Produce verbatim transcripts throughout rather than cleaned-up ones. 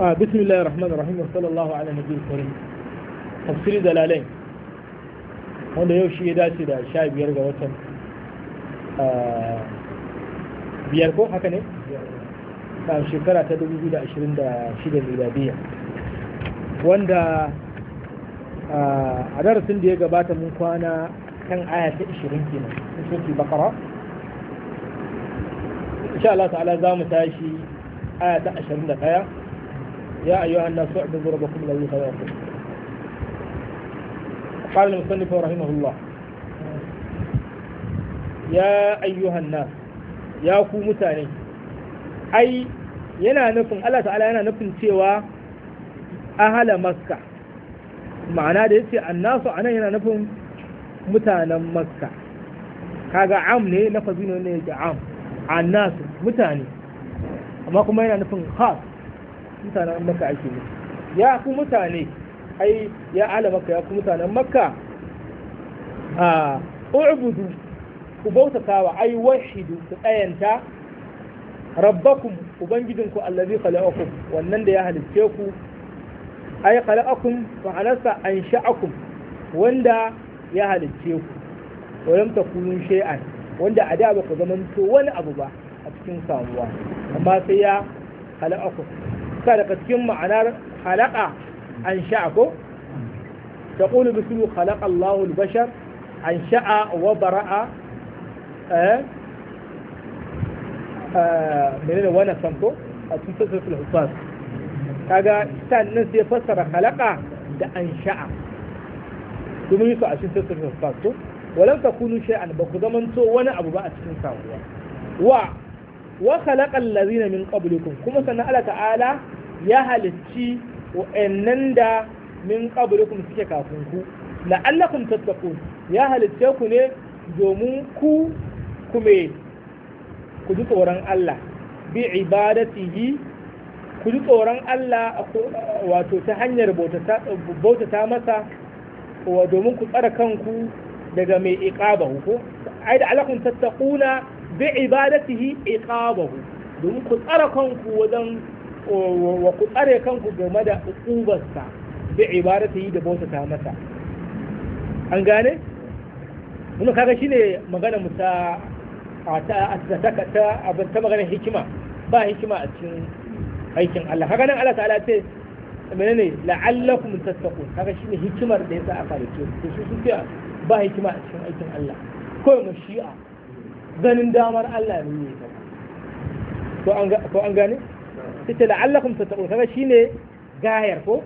آه بسم الله الرحمن الرحيم وصلى الله على النبي الكريم. تفسير دلالين wanda yau shi ya dace da sha biyar ga watan biyar ko haka ne a shekara ta dubu biyu da ashirin da shida miladiya, wanda a darasin da ya gabata mun kwana kan aya ta ashirin kenan in sun bakara. insha Allah ta'ala za mu tashi aya ta ashirin da ɗaya. ya ayyuhan nasu u'budu rabbakum alladhi khalaqakum. قال المصنف رحمه الله يا أيها الناس يا ku mutane, ai yana nufin Allah ta'ala yana nufin cewa ahala makka, ma'ana da yace annasu anan yana nufin mutanen makka. kaga am ne lafazi ne yake am, annasu mutane, amma kuma yana nufin khas mutanen makka ake nufi. ya ku mutane, ai ya ala makka, ya ku mutanen makka, a u'budu ku bautatawa, ai wahidu ku tsayanta rabbakum ubangijinku allazi khalaqakum, wannan da ya halicce ku, ai khalaqakum ma'anarsa ansha'akum, wanda ya halicce ku, wa lam takunu shay'an, wanda a da ba ku zamanto wani abu ba a cikin samuwa, amma sai ya khalaqakum. ka daga cikin ma'anar khalaqa أنشأكم تقول بسم خلق الله البشر أنشأ وبرأ آه آه من وانا سمكو أتنسى في الحفاظ. كذا استنس يفسر خلقه ده أنشأ ثم يسوع أتنسى في الحفاظ. ولم تكونوا شيئا بقدر من سو وانا أبو بقى أتنسى و وخلق الذين من قبلكم كما سنة الله تعالى يهل الشيء wa'annan da min qablikum suke kafin ku la'allakum tattaqun, ya halitta ku ne domin ku kume ku ji tsoron Allah, bi ibadatihi ku ji tsoron Allah wato ta hanyar bautata masa, wa domin ku tsara kanku daga mai iqabahu ko ai da alakum tattaquna bi ibadatihi iqabahu, domin ku tsara kanku wajen wa ku tsare kanku game da uqubarsa bi ibadatihi da bautata masa. an gane mun kaga shine magana mu ta ta ta ta abin ta magana hikima, ba hikima a cikin aikin Allah. kaga nan Allah ta'ala ce menene la'allakum tattaqun, kaga shine hikimar da yasa aka rike to su su ba hikima a cikin aikin Allah, kawai mashi'a ganin damar Allah ne ne to an ga to an gane sai la'allakum tattaqun, kaga shine gayar ko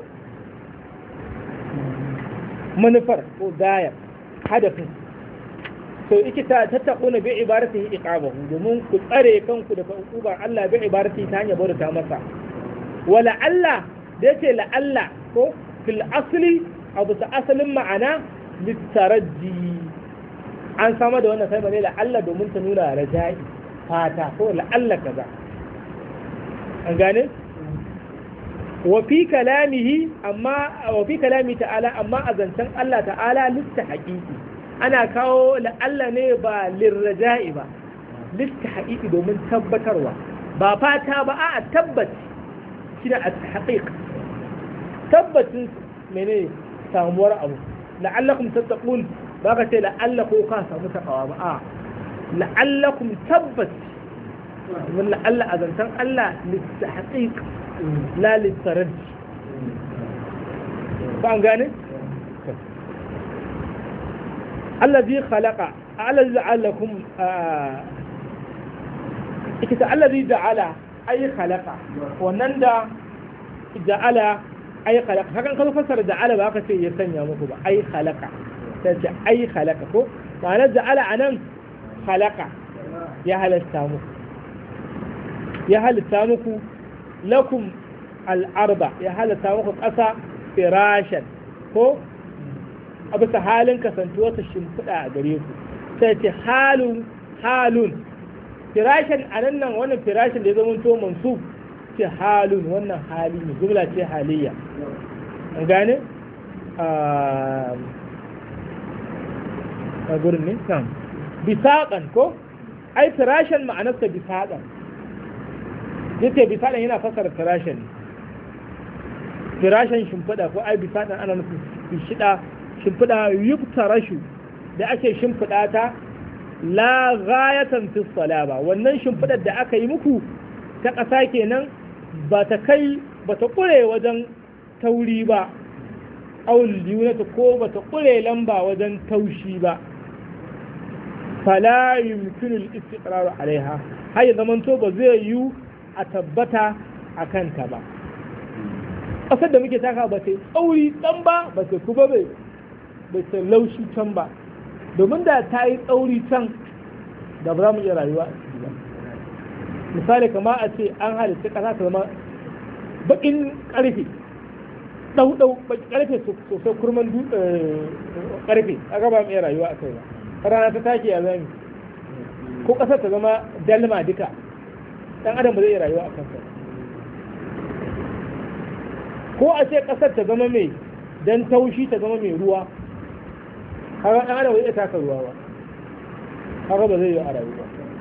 manufar ko gayar hadafin. to yake ta tattaquna bi ibadatihi iqabahu, domin ku tsare kanku daga hukumar Allah bi ibadatihi ta hanyar bauta masa. wala Allah da yace la Allah ko fil asli abu ta asalin ma'ana litaraji, an sama da wannan sai bane la Allah domin ta nuna raja'i fata ko la Allah kaza. an gane wa fi kalamihi amma wa fi kalami ta'ala, amma azantan Allah ta'ala lista haqiqi ana kawo la'alla ne ba lirraja'i ba, lista haqiqi domin tabbatarwa, ba fata ba a tabbaci shi da at-tahqiq, tabbacin menene samuwar abu. la'allakum tattaqun ba ka ce la'alla ko ka samu takawa ba, a la'allakum tabbaci من لعل أذنتم الله للتحقيق لا للترجي. فأنا قاني الذي خلق الذي جعلكم الذي جعل أي خلق ونندى جعل أي خلق. فكان كذا فسر جعل بقى شيء يسمى مكتوب أي خلق، أي خلق هو معناه جعل أنا خلق يا هل السامو ya halitta muku lakum al'arba, ya halitta muku ƙasa firashan ko a bisa halin kasantuwa ta shimfiɗa a gare ku. sai ce halun halun firashan a nan nan wannan firashin da ya zama to mansub ce halun, wannan hali ne, jumla ce haliyya. an gane a gurin ne kan bisaƙan ko ai firashan ma'anarsa bisaƙan, yace bisalan yana fasara firashin firashin shimfiɗa ko ai bisa ɗan ana nufin shida shimfiɗa yubtarashu da ake shimfiɗa ta la ghayatan fi salaba wannan shimfiɗar da aka yi muku ta ƙasa kenan ba ta kai ba ta ƙure wajen tauri ba aul yunata ko ba ta ƙure lamba wajen taushi ba fala yumkinu al-istiqrar alaiha har ya zamanto ba zai yi a tabbata a kanta ba ƙasar da muke taka ba sai tsauri ɗan ba ba sai kuma bai bai sai laushi can ba domin da ta yi tsauri can da ba za mu iya rayuwa a ciki ba misali kama a ce an halitta ƙasa ta zama baƙin ƙarfe ɗau-ɗau baƙin ƙarfe sosai kurman ƙarfe a gaba mu iya rayuwa a kai ba rana ta take ya zami ko ƙasar ta zama dalma duka ɗan adam ba zai iya rayuwa a kansa ko a ce ƙasar ta zama mai dan taushi ta zama mai ruwa haka ɗan adam ba zai iya taka ruwa ba haka ba zai yi a rayuwa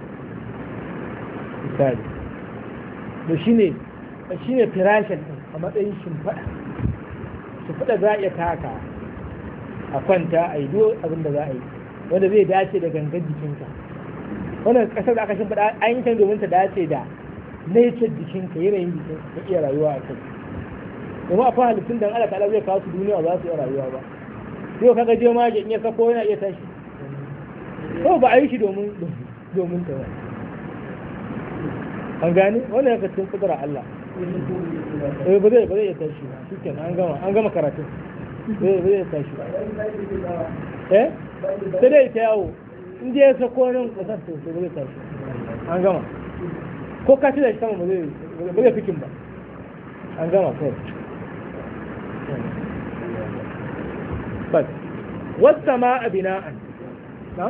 misali da shi ne shi ne firashin a matsayin shimfiɗa shimfiɗa za a iya taka a kwanta a yi duk abin da za a yi wanda zai dace da gangan jikinka wannan ƙasar da aka shimfiɗa an yi kan domin ta dace da nature jikinka yanayin jikinka ka iya rayuwa a kai domin akwai halittun da Allah ta'ala zai kawo su duniya ba su iya rayuwa ba yau kaga je ma in ya sako yana iya tashi ko ba a yi shi domin domin ta an gane wannan ya kacin kudura Allah eh ba zai ba zai iya tashi ba shikenan an gama an gama karatu ba zai iya tashi ba eh sai dai ta yawo in je ya sako nan kusan to ba zai tashi an gama ko ka ci da shi sama ba zai ba zai fikin ba an gama kawai bas wasta ma a bina'an na?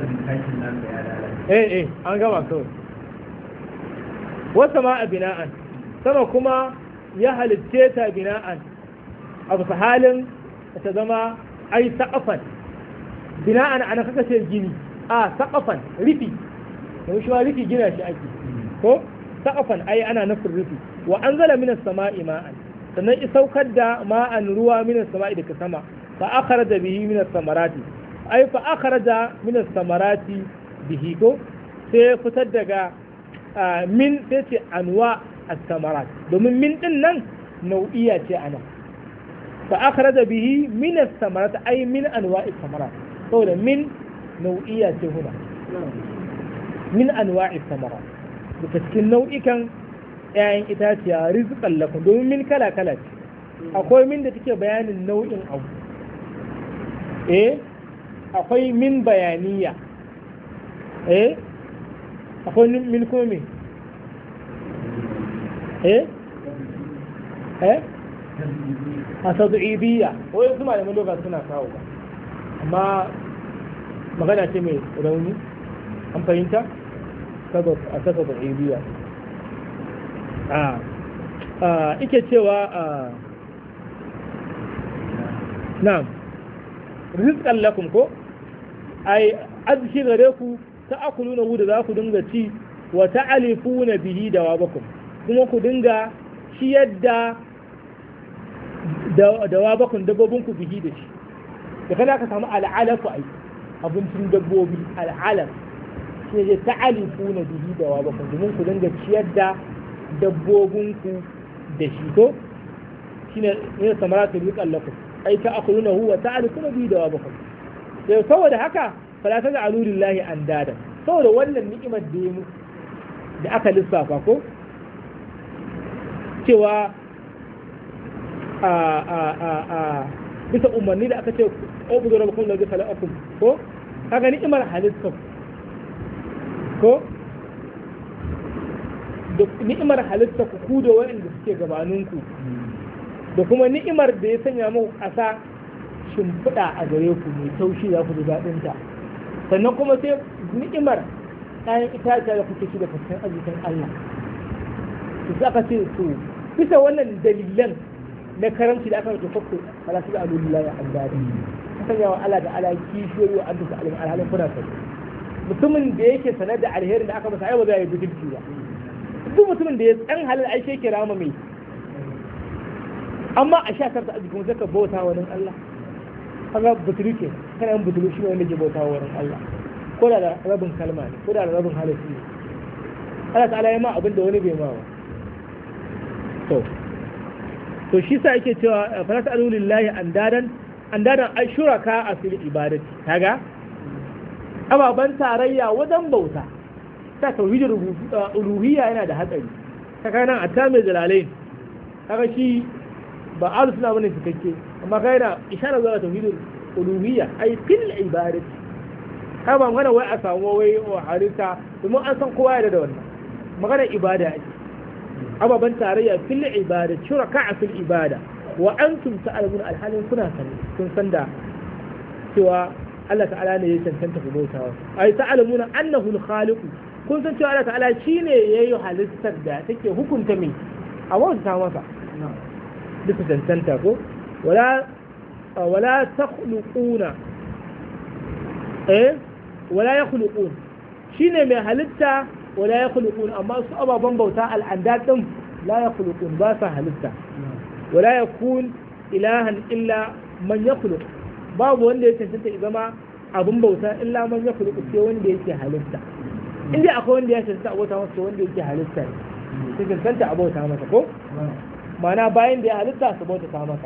eh eh an gama kawai wasta ma a bina'an sama kuma ya halitce ta bina'an a bisa halin ta zama ai saƙafan bina'an ana kaka ce gini a saƙafan rufi da shi ma rufi gina shi ake ko saƙafan ai ana nufin rufi wa an zala minas sama'i ma'an sannan isaukar da ma'an ruwa minas sama'i daga sama fa akhraja bihi minas samarati ai fa akhraja minas samarati bihi ko sai fitar daga min sai ce anwa as-samarat domin min din nan nau'iya ce ana fa akhraja bihi minas samarati ai min anwa as-samarat saboda min nau'iya ce huna min anwa as-samarat daga cikin nau'ikan ‘ya'yan itaciya rizqan lakum domin min kala-kala ce akwai min da take bayanin nau'in abu eh akwai min bayaniya eh akwai min kuma me eh eh a sadu'ibiyya wai su malamin lokaci suna kawo ba amma magana ce mai rauni an fahimta a ta sadu'ibiyya a ike cewa a na'am rizqan lakum ko ai azki gare ku ta'kuluna hu da za ku dinga ci wa ta'alifuna bihi dawabakum kuma ku dinga ciyar da dawabakum dabbobin ku bihi da shi da kada ka samu al'alafu ai abincin dabbobi al'alaf shi ne ta'alifuna bihi dawabakum domin ku dinga ciyar da dabbobinku da shi ko shine ne samaratu rizqan lakum ai ta akuluna huwa ta'alifuna bi dawabakum sai saboda haka fala taj'alu lillahi andada saboda wannan ni'imar da ya muku da aka lissafa ko cewa a a a a bisa umarni da aka ce ubudu rabbakum ladzi khalaqakum ko kaga ni'imar halitta ko da ni'imar halitta ku ku da waɗanda suke gabaninku da kuma ni'imar da ya sanya muku ƙasa shimfiɗa a gare ku mai taushi za ku ji daɗin ta sannan kuma sai ni'imar ɗayan itaciya da kuke ci da fuskan arzikin Allah su aka ce to bisa wannan dalilan na karamci da aka rike fakko ala su da alulillahi andadi ka sanya wa Allah da ala kishiyoyi wa antuka alim alhalin kuna sai mutumin da yake sanar da alherin da aka masa ai ba zai yi bidilci ba duk mutumin da ya tsan halal ai shi kira ma mai amma a sha karta aji kuma sai ka bauta wa Allah kaga butulu ke kana yin butulu shi ne wanda ke bauta wa Allah ko da rabin kalma ne ko da rabin halittu ne Allah ta'ala ya ma abin da wani bai ma ba to to shi sa yake cewa fa nas'alu lillahi andadan andadan ay shuraka a fil ibadati kaga ababan tarayya wajen bauta ta tauhidul uluhiyya yana da hatsari kaga nan atta mai jalalain kaga shi ba ahlus sunna bane cikakke amma kai na isharar zuwa tauhidul uluhiyya ay fil ibadati ka ba magana wai a samu wai wa harita domin an san kowa ya da wannan magana ibada ake ababan tarayya fil ibada shuraka fil ibada wa antum ta'lamun alhalin kuna sani kun san da cewa Allah ta'ala ne ya cancanta ku bautawa ai ta'lamuna annahu al-khaliq kun san cewa Allah ta'ala shine yayi halittar da take hukunta mai a wata masa duka cancanta ko wala wala takhluquna eh wala yakhluqun shine mai halitta wala yakhluqun amma su ababan bauta al'andad din la yakhluqun ba sa halitta wala yakun ilahan illa man yakhluq babu wanda ya cancanta ya zama abun bauta illa man yakhluq sai wanda yake halitta inda akwai wanda ya cancanta abota masa wanda yake halitta ne sai cancanta abota masa ko ma'ana bayan da ya halitta su bauta masa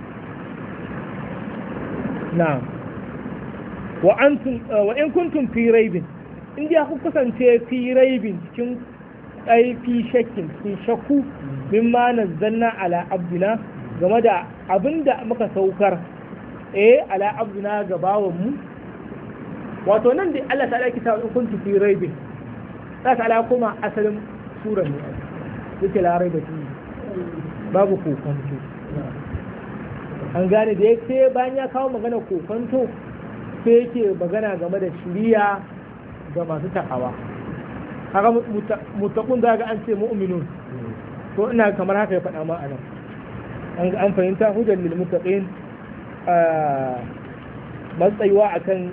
na'am wa antum wa in kuntum fi raibin in dai ku kasance fi raibin cikin ai fi shakkin cikin shakku mimma nazzalna ala abdina game da abinda muka saukar eh ala abdina ga bawon mu wato nan dai Allah ta'ala kita in kuntum fi raibin Allah ta'ala kuma asalin sura ne yake la raiba fi babu kokonto an gane da yake bayan ya kawo magana kokonto sai yake magana game da shiriya ga masu takawa haka mutakun da ga an ce mu'minun to ina kamar haka ya faɗa ma a nan an fahimta hujjar lil muttaqin matsayuwa akan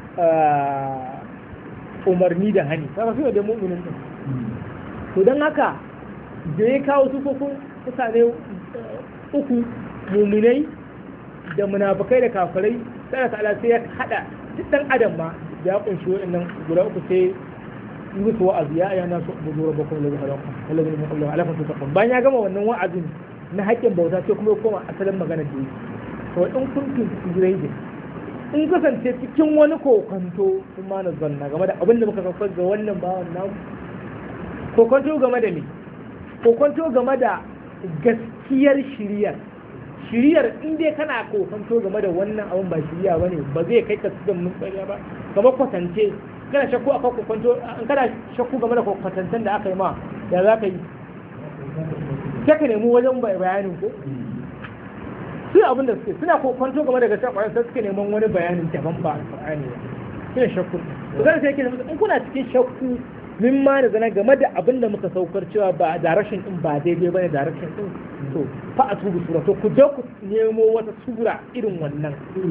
umarni da hani kaga su da mu'minin din to dan haka da ya kawo sufofin mutane uku mu'minai da munafikai da kafirai sai Allah sai ya hada duk dan adam ma da ya kunshi wa'annan guda uku sai yi musu wa'azi ya ayyana su budu rabbakum alladhi khalaqakum alladhi lam yakul lahu alafan tattaqun bayan ya gama wannan wa'azin na haƙƙin bauta sai kuma ya koma asalin magana da yi to in kuntum tujraidin in kasance cikin wani kokonto kuma na zanna game da abin da muka kafar ga wannan bawan namu kokonto game da me kokonto game da gaskiyar shiriyar shiriyar in dai kana kokonto game da wannan abin ba shiriya bane ba zai kai ka cikin mun tsariya ba kamar kwatance kana shakku akan kokonto kana shakku game da kwatantan da aka yi ma ya za ka yi sai ka nemi wajen bayanin ko su abin da suke suna kokonto game da gaskiya kwanan sai suke neman wani bayanin daban ba alƙur'ani ba suna shakku to kana sai yake in kuna cikin shakku min ma da zana game da abin da muka saukar cewa ba direction din ba daidai bane direction din to fa a tubu sura to ku je ku nemo wata sura irin wannan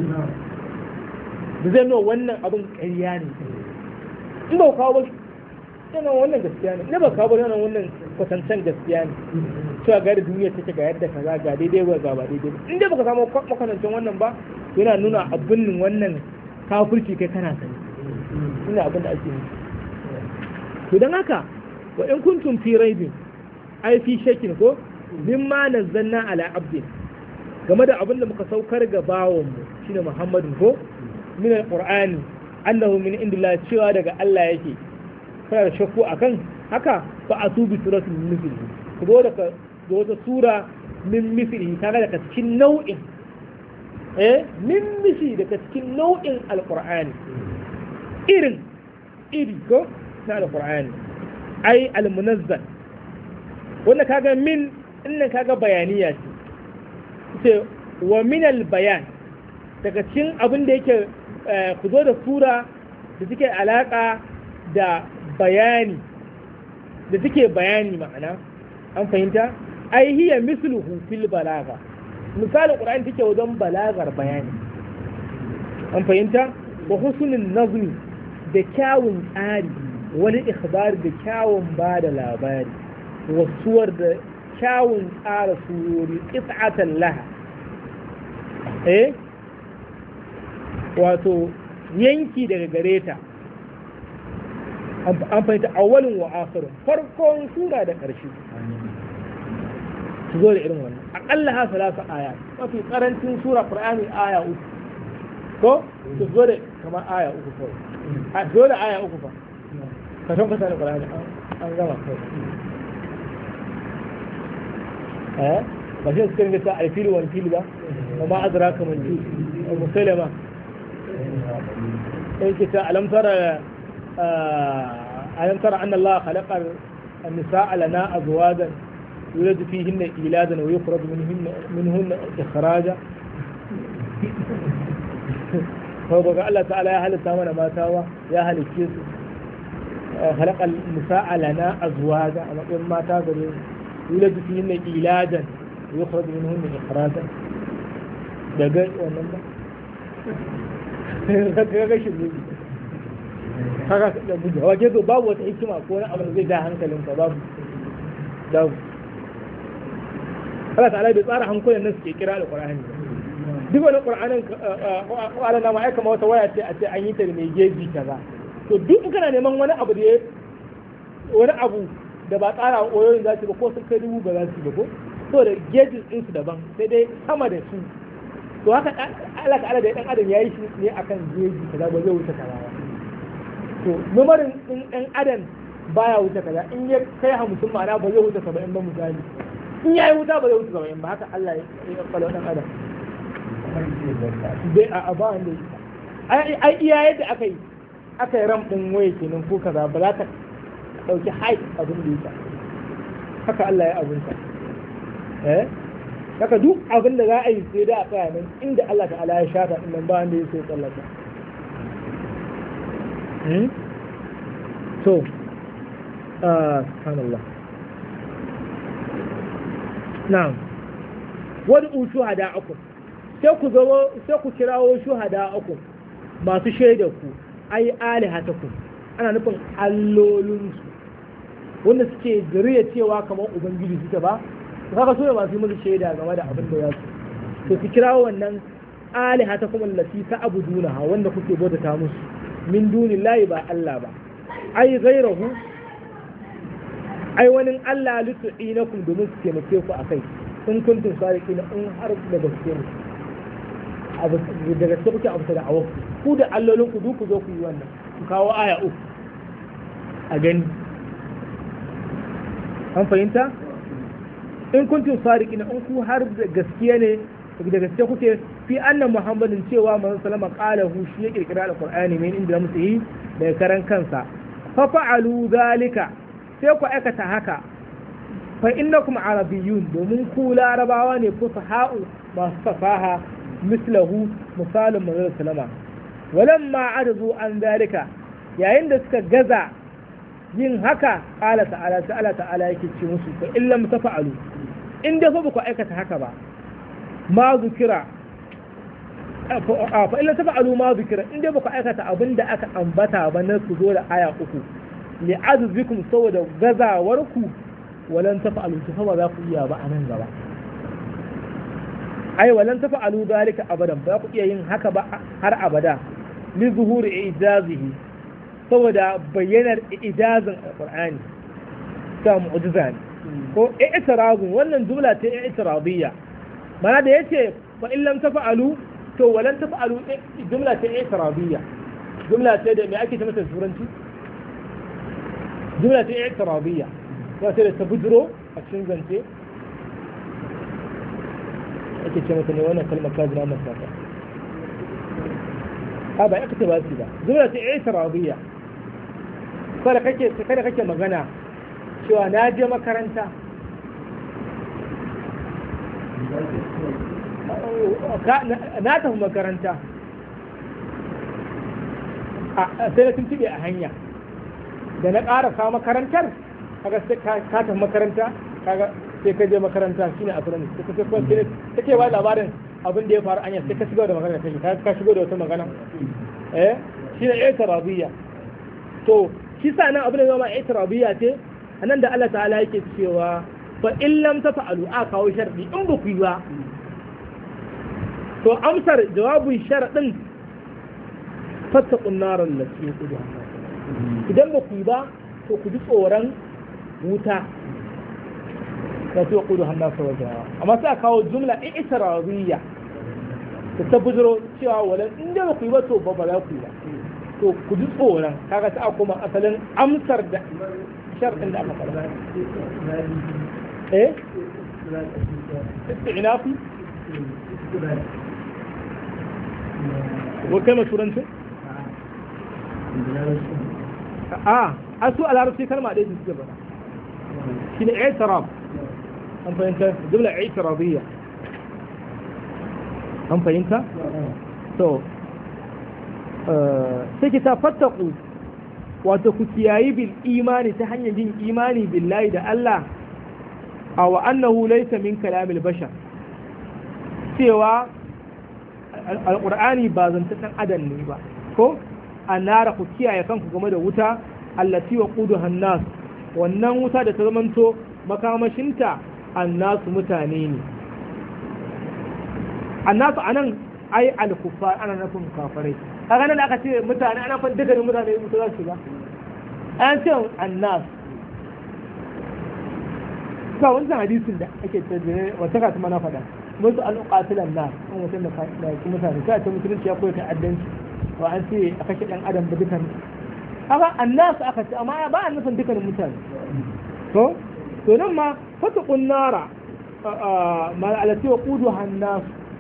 da zai nuna wannan abin ƙarya ne in ba kawo ba yana wannan gaskiya ne ne ba kawo ba yana wannan kwatancan gaskiya ne cewa ga da duniya take ga yadda kaza ga daidai ba ga ba daidai ba in dai baka samu makamancin wannan ba yana nuna abin wannan kafirci kai kana sani ina abin da ake yi to dan haka wa in kuntum fi raibin ai fi shakin ko mimma nazzalna ala abdin game da abin da muka saukar ga bawon mu shine Muhammadin ko min alqur'ani annahu min indillah cewa daga Allah yake kana da shakku akan haka fa atubi suratul misli ku zo daga da wata sura min misli kaga daga cikin nau'in eh min misli daga cikin nau'in alqur'ani irin iri ko na alqur'ani ai almunazzal wanda kaga min innan kaga bayaniya ce ce wa min albayan daga cikin abin da yake ku zo da sura da take alaka da bayani da take bayani ma'ana an fahimta ai hiya misluhu fil balaga misali qur'ani take wajen balagar bayani an fahimta wa husnul nazmi da kyawun tsari wani ikhbar da kyawun ba da labari wasuwar da kyawun tsara surori qit'atan laha eh wato yanki daga gare ta an fahimta awalin wa akhirin farkon sura da ƙarshe su zo da irin wannan aƙalla ha salasa aya mafi ƙarancin sura qur'ani aya uku ko su zo da kamar aya uku kawai a zo da aya uku fa ka san ka sani qur'ani an gama kawai eh ba shi suka ringa ta alfili wani fili ba amma adraka man ji musalama sai ke ta alam tara ألم ترى أن الله خلق النساء لنا أزواجا يولد فيهن إيلادا ويخرج منهن منهن إخراجا فبقى الله تعالى يا هل التامن ما تاوى يا هل الكيس خلق النساء لنا أزواجا ما تاوى يولد فيهن إيلادا ويخرج منهن إخراجا دقائق ونمبر haka da buga waje zo babu wata hikima ko wani abu da zai ja hankalin ka babu babu Allah ta'ala bai tsara hankulan nan suke kira da Qur'ani duk wani Qur'anin Qur'anin na ma aika ma wata waya ce a ce an yi ta da mai geji kaza to duk kana neman wani abu da ya wani abu da ba tsara oyoyin za su ba ko sun kai dubu ba za su ba ko so da gejin din su daban sai dai sama da su to haka Allah ta'ala da dan adam yayi shi ne akan geji kaza ba zai wuce kaza ba to numarin ɗin ɗan adam baya wuce kaza in ya kai hamsin ma'ana ba zai wuce saba'in ba misali in ya yi wuta ba zai wuce saba'in ba haka Allah ya kwallo ɗan adam bai a ba wanda ya ai iya yadda aka yi aka yi ram ɗin waya kenan ko kaza ba za ta ɗauki haik abin da yasa haka Allah ya abunta eh haka duk abin da za a yi sai da a tsaya nan inda Allah ta'ala ya shata ɗin nan ba wanda ya so tsallaka so subhanallah na'am wad'u shuhada'akum sai ku zo sai ku kirawo shuhada'akum masu shaida ku ai alihatakum ana nufin allolunsu wanda suke gariya cewa kamar ubangiji suke ba kaga su ne masu musu shaida game da abin da ya su to ku kirawo wannan alihatakum allati ta'budunaha wanda kuke bautata musu min dunin layi ba Allah ba ai gairahu ai wani Allah lutu'i na kun domin su taimake ku a kai in kuntum sadiqina in har da gaske ne abu da gaske kuke abu da awu ku da allolin ku duk ku zo ku yi wannan ku kawo aya uku a gani an fahimta in kuntum sadiqina in ku har da gaskiya ne da gaske kuke fi annan muhammadin cewa manzon sallama qalahu shi ya kirkira alqur'ani min inda musu yi da karan kansa fa fa'alu zalika sai ku aikata haka fa innakum arabiyyun domin ku larabawa ne fusaha'u masu fasaha mislahu misalin manzon sallama walamma ajazu an zalika yayin da suka gaza yin haka qala ta'ala ta'ala ta'ala yake ce musu fa illam tafa'alu in da fa ku aikata haka ba ma zukira fa illa tafa'alu ma zukira in dai baka aikata abinda aka ambata ba na su zo da aya uku li azzikum saboda gazawar ku walan tafa'alu fa ba za ku iya ba anan gaba ai walan tafa'alu dalika abadan ba ku iya yin haka ba har abada li zuhuri ijazihi saboda bayyanar ijazin alqur'ani ta mu'jiza ne ko i'tirazun wannan jumla ta i'tiradiyya mana da yace fa in lam tafa'alu to walan tafa'alu jumla ta i'tiradiyya jumla ta da me ake ta mata turanci jumla ta i'tiradiyya ba sai da tabudro a cikin zance ake ce mata ne wannan kalmar ka jira masa ta ha ba aka ce ba shi ba jumla ta i'tiradiyya kada kake kada kake magana cewa na je makaranta na tafi makaranta sai na tuntube a hanya da na ƙarasa makarantar kaga sai ka tafi makaranta kaga sai ka je makaranta shine a turani sai ka ce ba labarin abin da ya faru anya sai ka shigo da magana kai ka shigo da wata magana eh shine i'tirabiyya to shi sa nan abin da zama i'tirabiyya ce anan da Allah ta'ala yake cewa fa in lam tafa'alu a kawo sharadi in ba ku yi ba to amsar jawabin sharadin fattaqun nar allati quduha idan ba ku yi ba to ku ji tsoron wuta da ta quduha an-nas wa jaha amma sai kawo jumla i'tirabiyya ta tabburo cewa wala in da ba ku yi ba to ba ba za ku yi ba to ku ji tsoron kaga ta kuma asalin amsar da sharadin da aka faɗa eh istinafi ko kai masuranci a a su a larabci kalma ɗaya suke bana shi ne aitarab an fahimta jumla aitarabiyya an fahimta to sai ki ta fattaku wato ku kiyayi bil imani ta hanyar yin imani billahi da Allah a wa annahu laysa min kalamil bashar cewa alqur'ani ba zantakan adam ne ba ko annara ku kiyaye kanku game da wuta allati waquduha an-nas wannan wuta da ta zamanto makamashinta annasu mutane ne annasu anan ai al-kuffar ana nufin kafirai kaga nan aka ce mutane ana fa dukkan mutane mutu za su ba an ce annas ka wannan hadisin da ake tabbata wata ka tuma na faɗa musu al-qatilan nas an wata da mutane sai ta musulunci ya koyi ta'addanci to an ce a kashe ɗan adam da dukan haka annas aka ce amma ba a nufin dukan mutane to to nan ma fataqun nara ma alati wa quduha an-nas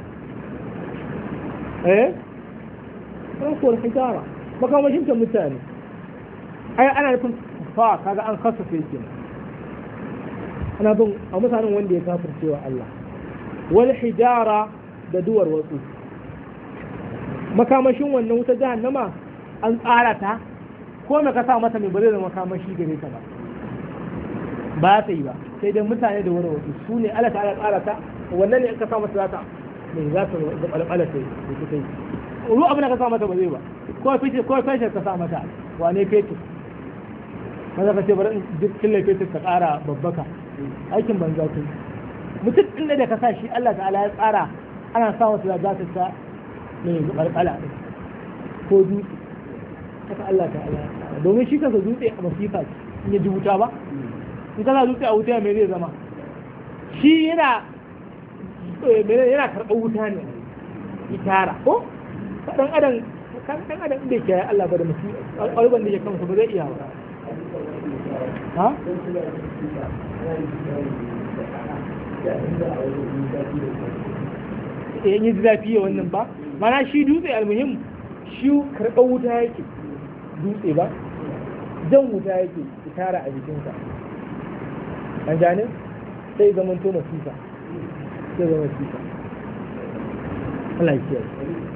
eh ko hijara makamashin ta mutane ai ana nufin fa kaga an kasafe ke ana bin a mutanen wanda ya kafircewa Allah wal hijara da duwar wasu makamashin wannan wuta jahannama an tsara ta ko me ka sa mata mai bare da makamashi gare ta ba ba ta yi ba sai dai mutane da wurin wasu su ne Allah ta'ala tsara ta wannan ne in ka sa mata za ta mai za ta zabalbala ta yi ta yi ruwa abin da ka sa mata ba zai ba ko fice ko fice ka sa mata wane fetur maza ka ce bari in kille fetur ka ƙara babbaka aikin banza ta yi mutum inda da ka sa shi Allah ta'ala ya tsara ana sa wasu da za ta ta mai zabalbala ko dutse haka Allah ta'ala ya tsara domin shi kansa dutse a masifa in ya ji wuta ba in ka sa dutse a wuta mai zai zama shi yana yana karɓar wuta ne ya tara ko dan adam kan dan adam inda yake Allah ba da mutum alƙalban da yake kansa ba zai iya ba ha eh yin zafi ya wannan ba mana shi dutse almuhim shi karɓar wuta yake dutse ba jan wuta yake ya tara a jikinsa an gane sai zaman to masifa sai zama masifa Allah ya kiyaye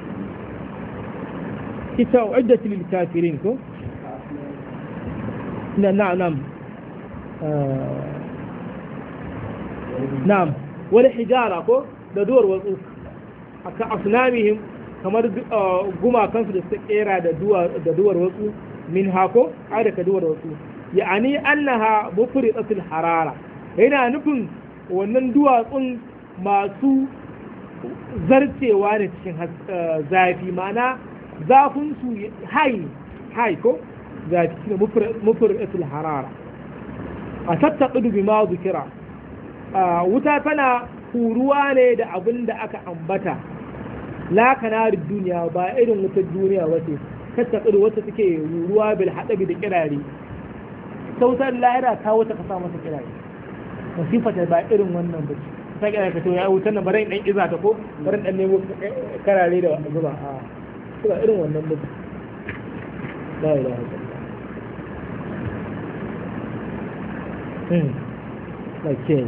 kita uiddat lil kafirin ko na na'am na'am wal hijara ko da duwar wasu aka asnamihim kamar gumakan su da suka kera da duwar da duwar wasu min hako ai da duwar wasu ya'ani annaha mufridatul harara yana nufin wannan duwatsun masu zarcewa ne cikin zafi ma'ana zafin su hai hai ko zafi ne mufridatul harara a tattaɓi bi ma zikira wuta tana huruwa ne da abin da aka ambata la kanar duniya ba irin wutar duniya wace tattaɓi wata take huruwa bil haɗabi da kirare sautar lahira ta wata ka sa masa kirare masifata ba irin wannan ba ta kirare ka to ya wutar nan bari dan iza ta ko bari dan nemo karare da zuba a ba irin wannan ba la ilaha illallah okay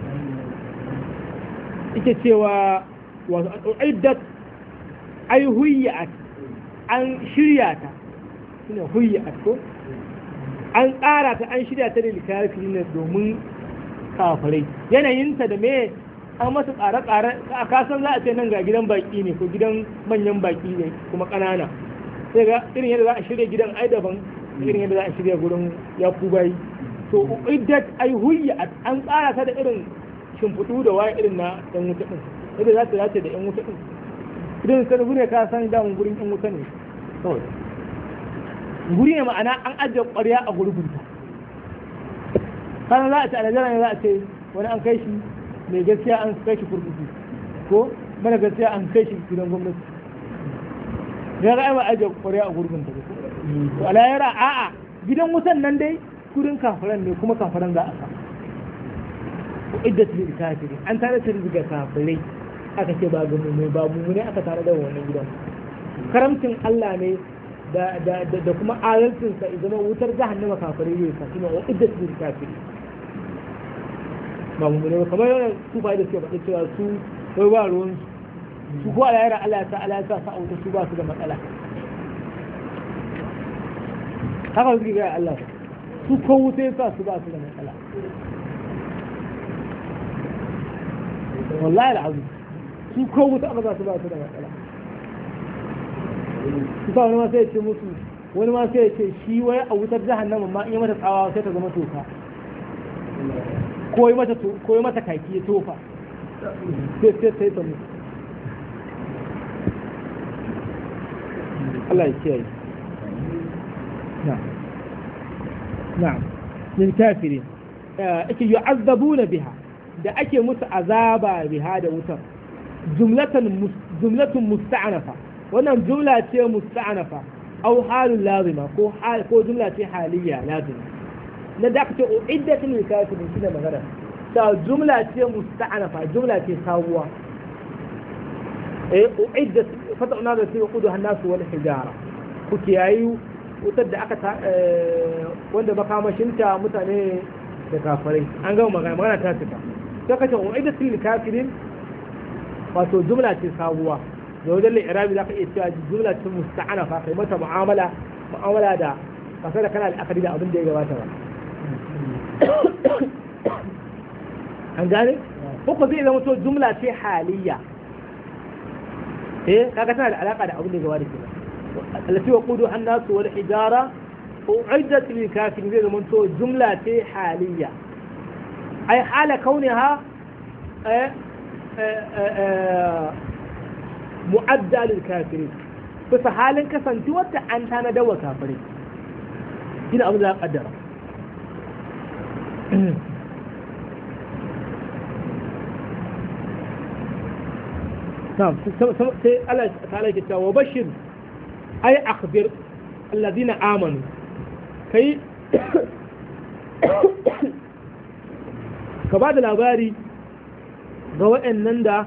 ike cewa wato iddat ai huyyat an shirya ta shine huyyat ko an tsara ta an shirya ta da likafi ne domin kafirai yanayinta da me an masa tsare-tsare a kasan za a ce nan ga gidan baki ne ko gidan manyan baki ne kuma ƙanana sai ga irin yadda za a shirya gidan ai daban irin yadda za a shirya gurin yakubai to iddat ai huyyat an tsara ta da irin shimfiɗu da waye irin na ɗan wuta ɗin yadda za ta dace da ɗan wuta ɗin idan ka rubu ne ka san damun gurin ɗan wuta ne kawai guri ne ma'ana an ajiye ƙwarya a gurbinta kana za a ce a Najeriya ne za a ce wani an kai shi mai gaskiya an kai shi kurkuku ko mara gaskiya an kai shi gidan gwamnati ya ga aiwa ajiye ƙwarya a gurbinta to a layara a'a gidan wutan nan dai gurin kafiran ne kuma kafiran za a sa iddat lil kafiri an tare da riga kafirai aka ce ba gamu mai babu ne aka tare da wannan gidan karamcin Allah ne da da da kuma adalcin sa idan wutar jahannama kafirai ne ka kuma iddat lil kafiri ba mu ne kamar yana su fa da suke faɗa cewa su wai ba ruwan su ko Allah ya Allah ta Allah ta sa auta su ba su da matsala haka suke ga Allah su ko wuce sa su ba su da matsala wallahi al'azim su ko wuta aka za su ba su da matsala su sa wani ma sai ya ce musu wani ma sai ya ce shi wai a wutar jahannama ma in yi mata tsawa sai ta zama toka ko yi mata ko yi mata kaki ya tofa sai sai sai ta musu Allah ya kiyaye na'am na'am lil kafirin ake yu'azzabuna biha da ake musu azaba biha da wutar jumlatan jumlatun musta'anafa wannan jumla ce musta'anafa aw halul lazima ko hal ko jumla ce haliya lazima na da kace uiddatul lil kafirin shi da magana ta jumla ce musta'anafa jumla ce sabuwa eh uiddat fatana da sai kudu hannasu wal hijara ku kiyayi wutar da aka wanda makamashinta mutane da kafirai an gama magana magana ta cika sai kace uiddatul lil kafirin wato jumla ce sabuwa da wajen li'irabi za ka iya cewa jumla ce musta'anafa kai mata mu'amala mu'amala da kasar da kana al'akari da abin da ya gabata ba an gane ko zai zama to jumla ce haliya eh kaga tana da alaka da abin da ya gabata kenan التي وقودها الناس والحجارة أعدت للكافرين زي ما انتو جملة حالية أي حال كونها آآ آآ معدة للكافرين بس حالا كسنتي وتا أنت أنا دوا كافرين هنا أبدا لا قدر نعم الله تعالى يقول وبشر أي أخبر الذين آمنوا كي كبعد الأباري رواء النندى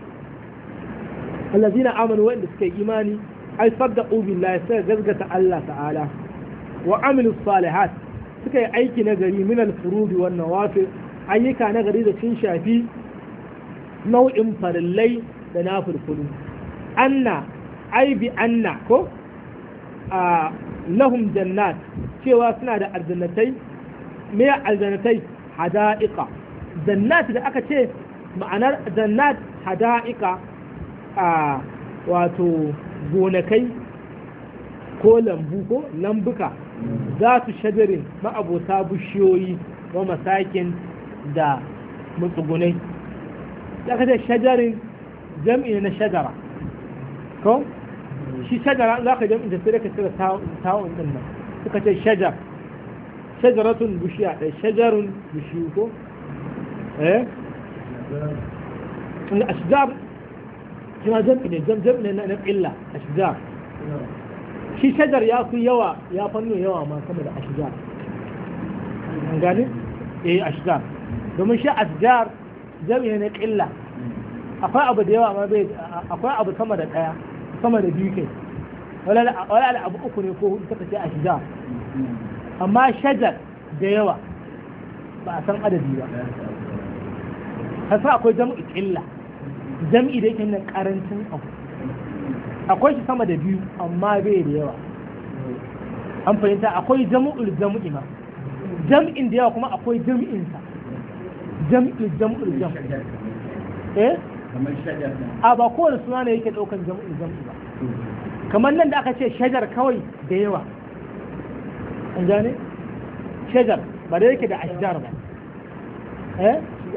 الذين آمنوا وإن سكي إيماني أي صدقوا بالله سيغزغة الله تعالى وعملوا الصالحات سكي أيك نغري من الفروض والنوافل أيك نغري ذا تنشافي نوع فرلي لنافر فلو أن أي بأن كو آه لهم جنات cewa suna da aljannatai me aljannatai hada'iqa jannat da aka ce ma'anar jannat hada'iqa a wato gonakai ko lambu ko lambuka za su shajarin ma'abota bishiyoyi wa masakin da mutsugunai da aka ce shajarin jam'i na shajara ko shi shajara za ka jam'i da sai ka cire ta'un din nan suka ce shajar shajaratun bishiya ɗaya shajarun bishiyu ko eh ashjar shi ma jam'i ne jam'i ne na illa ashjar shi shajar ya fi yawa ya fanno yawa ma sama da ashjar an gane eh ashjar domin shi ashjar jam'i ne na illa akwai abu da yawa amma bai akwai abu sama da ɗaya sama da biyu kai wala abu uku ne ko hudu suka ce a shiga amma shajar da yawa ba a san adadi ba kasa akwai jam'i illa jam'i da yake nan karancin abu akwai shi sama da biyu amma bai da yawa an fahimta akwai jam'ul jam'i ma jam'in da yawa kuma akwai jam'insa jam'ul jam'ul jam'i eh a ba kowane suna ne yake daukan jam'ul jam'i ba kamar nan da aka ce shajar kawai da yawa an gane shajar ba da yake da ashjar ba eh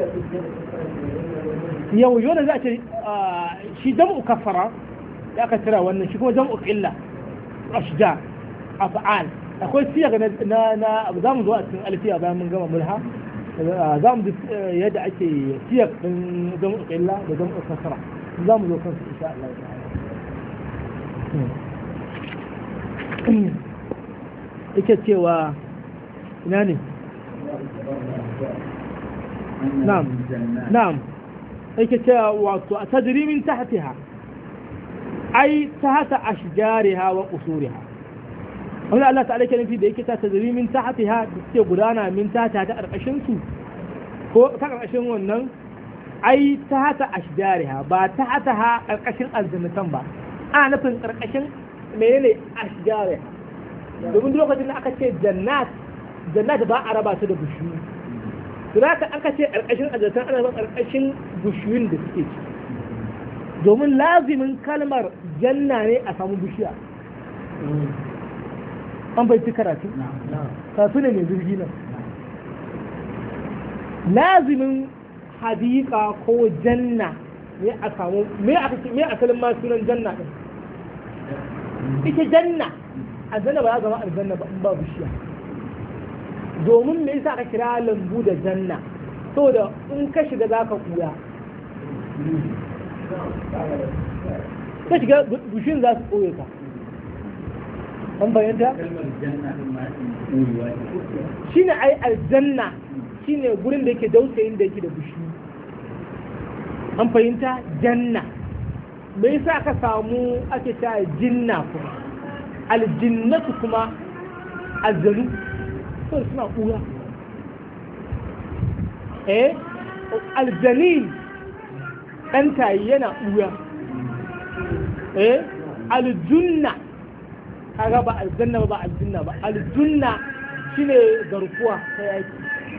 yau yau za a ce shi jam'u kafara ya aka tira wannan shi kuma jam'u illa ashjar af'al akwai siyaga na na za mu zo a cikin alfiya bayan mun gama mulha za mu yadda ake siyag din jam'u illa da jam'u kafara za mu zo kansu insha Allah ta'ala yake cewa ina ne na'am na'am yake cewa wato a tajrimin tahtiha ai tahta ashjariha wa qusuriha wannan Allah ta'ala ke nufi da yake ta tajrimin tahtiha da suke gudana min tahta ta karkashin su ko ta karkashin wannan ai tahta ashjariha ba tahtaha karkashin aljannatan ba ana nufin karkashin menene ashjariha domin lokacin da aka ce jannat jannat ba a raba su da bishiyu zaka aka ce ƙarƙashin azzatan ana ban ƙarƙashin bishiyun da suke ci domin lazimin kalmar janna ne a samu bishiya an bai ci karatu kasu ne mai zurgi nan lazimin hadika ko janna ne a samu me asalin ma sunan janna din ita janna aljanna ba za zama aljanna ba in ba bishiya domin me yasa aka kira lambu da janna saboda in ka shiga za ka kuya ka shiga bishin za su koye ka an bayanta shine ai aljanna shine gurin da yake dausayin da yake da bishi an fahimta janna me yasa aka samu ake ta jinna kuma aljinnatu kuma aljanu so suna kura eh aljanin dan tayi yana kura eh aljunna kaga ba aljanna ba aljanna ba aljunna shine garkuwa ta yaki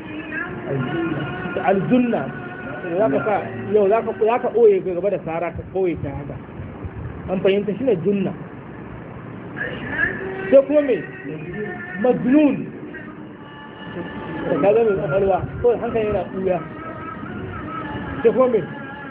aljunna zaka sa yau zaka zaka oye gaba da sara ka koye ta haka an fahimta shine junna sai kuma me majnun da kaga mai kwakwalwa ko hankali yana ɓuya sai kuma me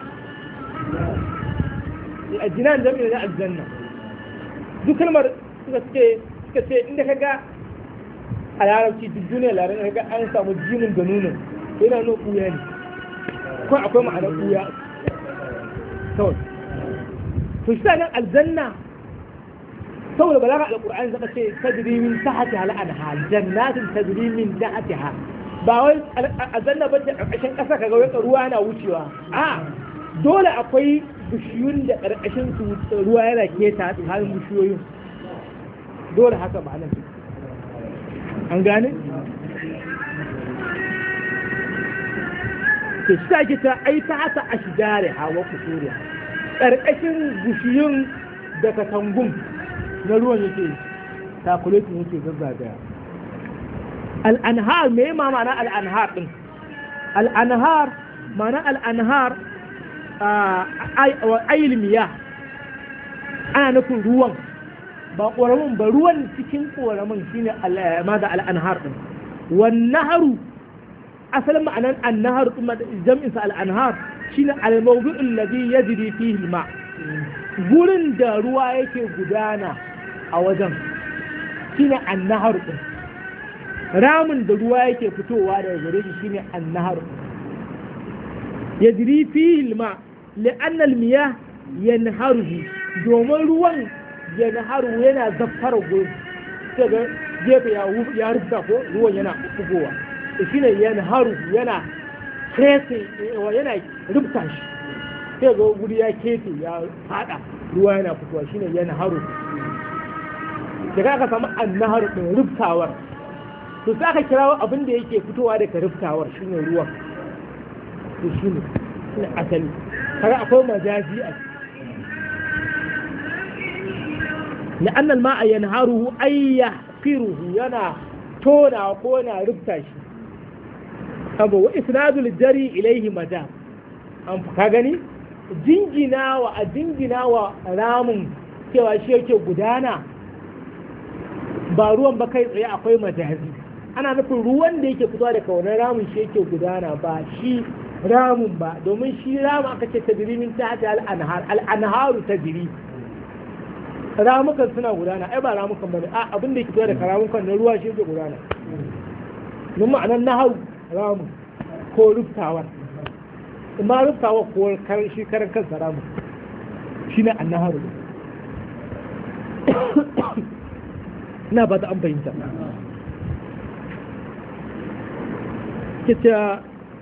a jinan jami'in na aljanna duk kalmar suka ce suka ce inda ka ga a larabci duk duniya larabci ka ga an samu jinin da nunin yana nuna ɓuya ne ko akwai ma'anar ɓuya kawai to shi nan aljanna saboda balaga alqur'ani zaka ce tajri min tahtiha al-anhar jannatin tajri min tahtiha ba wai aljanna bace a ƙarƙashin ƙasa kaga wai ruwa yana wucewa a dole akwai bishiyun da ƙarƙashin su ruwa yana keta halin bishiyoyin dole haka ma'anar an gane ke shi ake ta ai ta hata ashjariha wa qusuriha ƙarƙashin bishiyun da katangun na ruwan yake takuletin yake gaggagaya al'anhar me ma mana al'anhar din al'anhar mana al'anhar ailmiya ana nufin ruwan ba ƙoramin ba ruwan cikin ƙoramin shine ma da al'anhar din wannan haru asalin ma'anan annahar jam'insa al'anhar shine al-mawdu'ul ladhi yajri fihi al-ma gurin da ruwa yake gudana a wajen shine annahar din ramin da ruwa yake fitowa daga gare shi shine annahar yajri fihi alma li'anna almiyah yanharuhu domin ruwan yanharu yana zaffara gurin sai ga gefe ya ya rubuta ko ruwan yana fugowa shine yanharu yana kese yana rubuta shi sai ga guri ya kete ya fada ruwa yana fitowa shine yanharu daga aka samu annahar ɗin ruftawar to sai aka kirawo abin da yake fitowa daga ruftawar shine ruwan to shine shine asali kaga akwai majazi a لأن الماء ينهره أي يحفره ينا تونا وكونا ربتاش أبو وإسناد الجري إليه مجاز أم فكاغني جنجنا وأجنجنا ورامن cewa shi yake gudana ba ruwan ba kai tsaye akwai majazi ana nufin ruwan da yake fitowa daga wannan ramin shi yake gudana ba shi ramin ba domin shi ramin aka ce tajiri min tahta al-anhar al-anharu tajiri ramukan suna gudana ai ba ramukan bane a abin da yake fitowa daga ramukan na ruwa shi yake gudana mun ma'anar nahau ramu ko ruftawar amma ruftawa ko shi karan kansa ramu shine annaharu ina ba ta an fahimta kita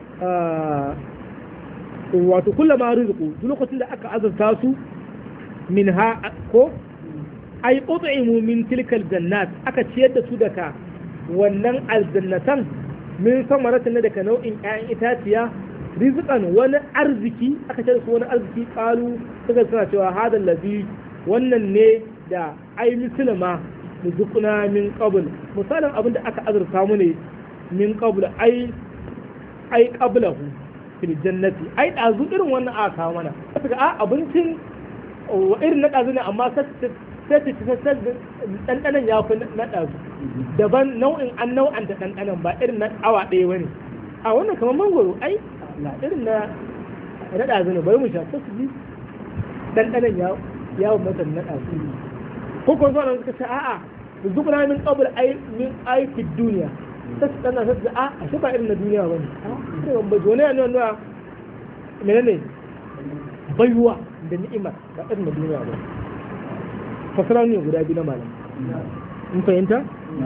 wato kullama rizqu duk lokacin da aka azurta su min ha ko ay ut'imu min tilkal jannat aka ciyar da su daga wannan aljannatan min samaratin daga nau'in ƴaƴan itaciya rizqan wani arziki aka ce su wani arziki qalu suka suna cewa hadal ladhi wannan ne da ai musulma rizquna min qabl misalin abinda aka azurta mu ne min qabl ai ai qablahu fil jannati ai dazu irin wannan aka kawo mana kaga a abincin wa irin na dazu ne amma sai sai sai dandanan ya fi na dazu daban nau'in an nau'an da dandanan ba irin na awa ɗaya bane a wannan kamar mangoro ai la irin na na dazu ne bari mu sha su ji dandanan ya ya mata na dazu ko ko zuwa suka ce a'a zukuna min qabl ay min ay fi dunya sai dan sai a a shi ba irin na duniya bane sai ban bajo ne ne ne menene bayuwa da ni'ima ba irin na duniya ba fasara ne guda biyu na malam in fahimta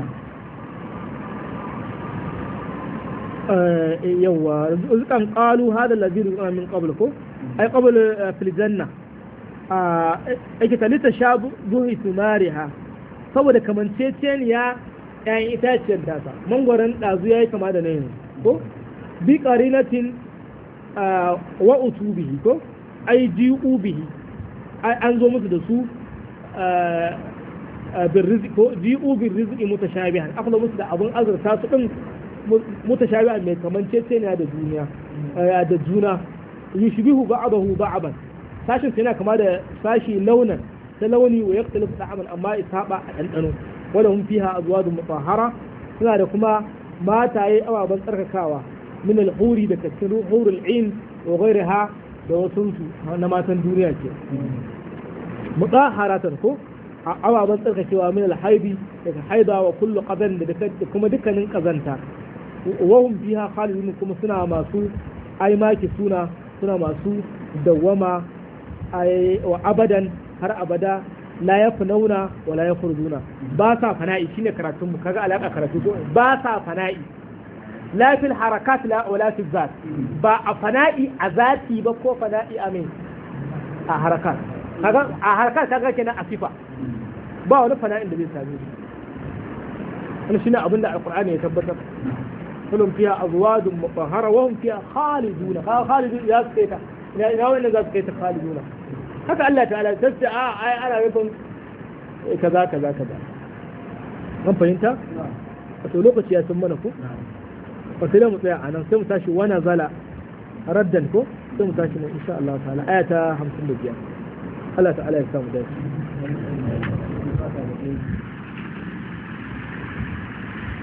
yawa rizqan qalu hada alladhi rizqana min qabl ko ay qabl fil janna ake talita shabu zuhi tumariha saboda kamanceceniya ƴaƴan itaciyar tasa mangwaron ɗazu ya yi kama da nan ko bi qarinatin wa utubihi ko ai ji'u bihi an zo musu da su bin rizqi ko ji'u bin rizqi mutashabihan aka zo musu da abun azurta su din mutashabihan mai kamanceceniya da duniya da juna yushbihu ba'dahu ba'dan sashin yana kama da sashi launan ta launi wa yaktalif da'aman amma isaba a ɗanɗano wanda hun fiha azwajun mutahhara suna da kuma mataye ababen tsarkakawa min al-huri da cikin hurul ain wa ghayriha da wasu na matan duniya ke mutahharatan ko ababen tsarkakewa min al-haibi daga haida wa kullu qadan da kuma dukkanin kazanta wa hum fiha khalidun kuma suna masu aimaki suna suna masu dawwama wa abadan har abada la ya funauna wa la ya furduna ba sa fana'i shine karatun mu kaga alaka karatu ko ba sa fana'i la fil harakat la wala fil zat ba a fana'i a zati ba ko fana'i a mai a harakat kaga a harakat kaga kenan a sifa ba wani fana'in da zai same shi wannan shine abinda alqur'ani ya tabbatar kullum fiha azwajun mutahhara wa hum fiha khaliduna khalidun ya skaita ina ina wannan za su kai ta khaliduna haka Allah ta'ala sai a ai ana nufin kaza kaza kaza an fahimta wato lokaci ya sun mana ko ba sai mu tsaya anan sai mu tashi wana zala raddan ko sai mu tashi mu insha Allah ta'ala ayata hamsin da biyar Allah ta'ala ya samu dace